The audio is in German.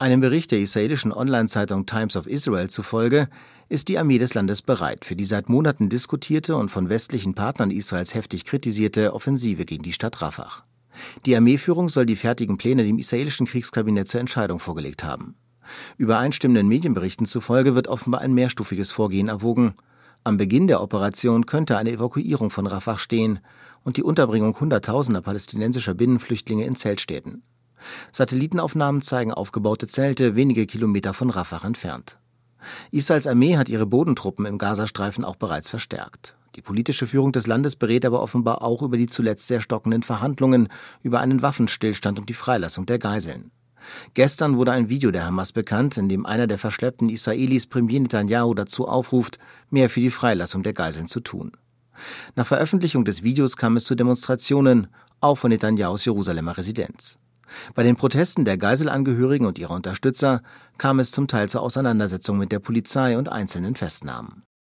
Einem Bericht der israelischen Online-Zeitung Times of Israel zufolge ist die Armee des Landes bereit für die seit Monaten diskutierte und von westlichen Partnern Israels heftig kritisierte Offensive gegen die Stadt Rafah. Die Armeeführung soll die fertigen Pläne dem israelischen Kriegskabinett zur Entscheidung vorgelegt haben. Übereinstimmenden Medienberichten zufolge wird offenbar ein mehrstufiges Vorgehen erwogen. Am Beginn der Operation könnte eine Evakuierung von Rafah stehen und die Unterbringung hunderttausender palästinensischer Binnenflüchtlinge in Zeltstädten. Satellitenaufnahmen zeigen aufgebaute Zelte wenige Kilometer von Rafah entfernt. Israels Armee hat ihre Bodentruppen im Gazastreifen auch bereits verstärkt. Die politische Führung des Landes berät aber offenbar auch über die zuletzt sehr stockenden Verhandlungen über einen Waffenstillstand und die Freilassung der Geiseln. Gestern wurde ein Video der Hamas bekannt, in dem einer der verschleppten Israelis Premier Netanyahu dazu aufruft, mehr für die Freilassung der Geiseln zu tun. Nach Veröffentlichung des Videos kam es zu Demonstrationen, auch von Netanyahus Jerusalemer Residenz. Bei den Protesten der Geiselangehörigen und ihrer Unterstützer kam es zum Teil zur Auseinandersetzung mit der Polizei und einzelnen Festnahmen.